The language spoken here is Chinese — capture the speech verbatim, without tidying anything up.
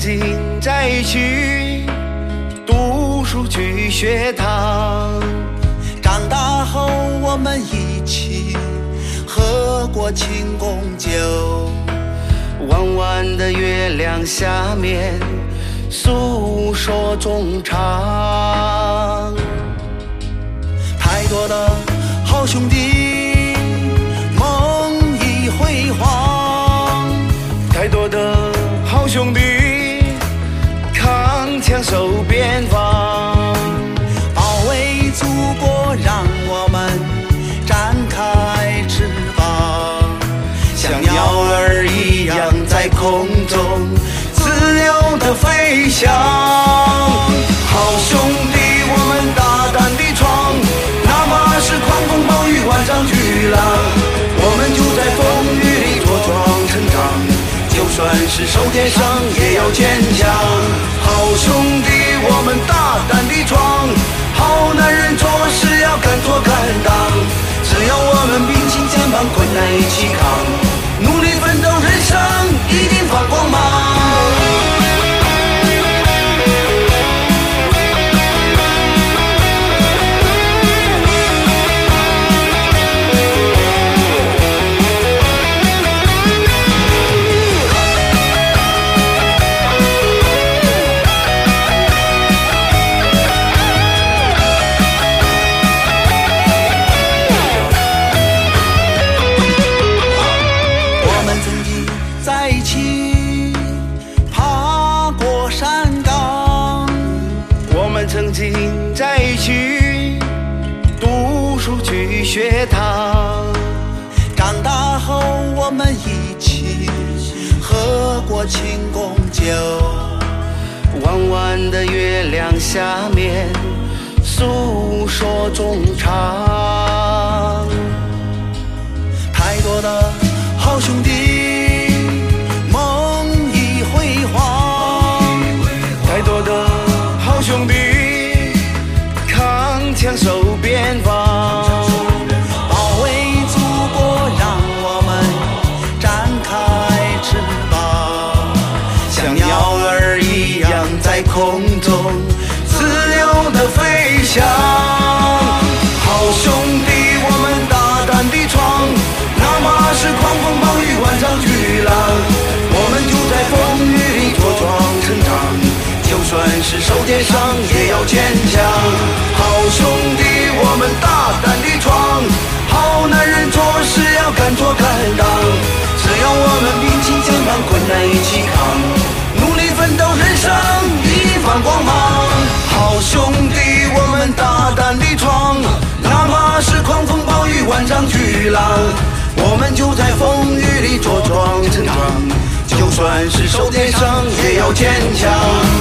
经在一起读书去学堂， 长大后我们一起喝过庆功酒， 弯弯的月亮下面诉说衷肠。 太多的好兄弟梦已辉煌， 太多的好兄弟扛枪守边防， 保卫祖国让我们展开翅膀， 像鸟儿一样在空中自由地飞翔。好兄弟，我们大胆地闯，哪怕是狂风暴雨万丈巨浪，我们就在风雨里茁壮成长，就算是手贴上也要坚强。好兄弟，我们大胆地闯，好男人做事要敢做敢当，只要我们并肩肩膀，困难一起扛，努力奋斗，人生一定放光芒。 在一起爬过山岗， 我们曾经在一起读书去学堂， 长大后我们一起喝过庆功酒， 弯弯的月亮下面诉说衷肠。 太多的好兄弟兄弟扛枪守边防， 保卫祖国让我们展开翅膀， 像鸟儿一样在空中自由地飞翔。好兄弟，我们大胆地闯，哪怕是狂风暴雨万丈巨浪，我们就在风雨里茁壮成长，就算是手贴上也要坚强。好兄弟，我们大胆地闯，好男人做事要敢做敢当，只要我们并肩肩膀，困难一起扛，努力奋斗，人生一定放光芒。好兄弟，我们大胆地闯，哪怕是狂风暴雨万丈巨浪，我们就在风雨里茁壮成长，就算是手贴上也要坚强。